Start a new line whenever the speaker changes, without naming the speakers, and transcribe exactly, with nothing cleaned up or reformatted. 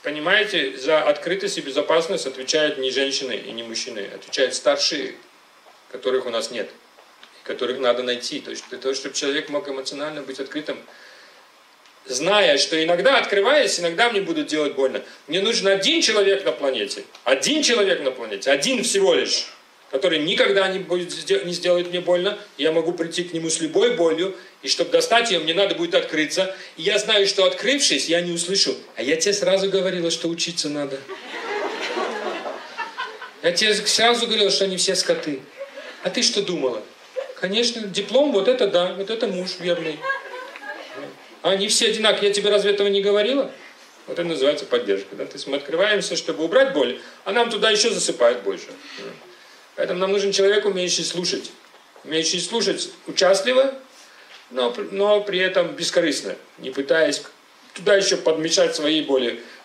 понимаете, за открытость и безопасность отвечают не женщины и не мужчины, отвечают старшие, которых у нас нет, которых надо найти. То есть для того, чтобы человек мог эмоционально быть открытым, зная, что иногда, открываясь, иногда мне будут делать больно. Мне нужен один человек на планете, один человек на планете, один всего лишь, который никогда не, будет, не сделает мне больно, я могу прийти к нему с любой болью, и чтобы достать ее, мне надо будет открыться. И я знаю, что открывшись, я не услышу. А я тебе сразу говорила, что учиться надо. Я тебе сразу говорила, что они все скоты. А ты что думала? Конечно, диплом, вот это да, вот это муж верный. А они все одинаковые, я тебе разве этого не говорила? Вот это называется поддержка. Да? То есть мы открываемся, чтобы убрать боль, а нам туда еще засыпают больше. Поэтому нам нужен человек, умеющий слушать. Умеющий слушать участливо, но, но при этом бескорыстно, не пытаясь туда еще подмешать свои боли.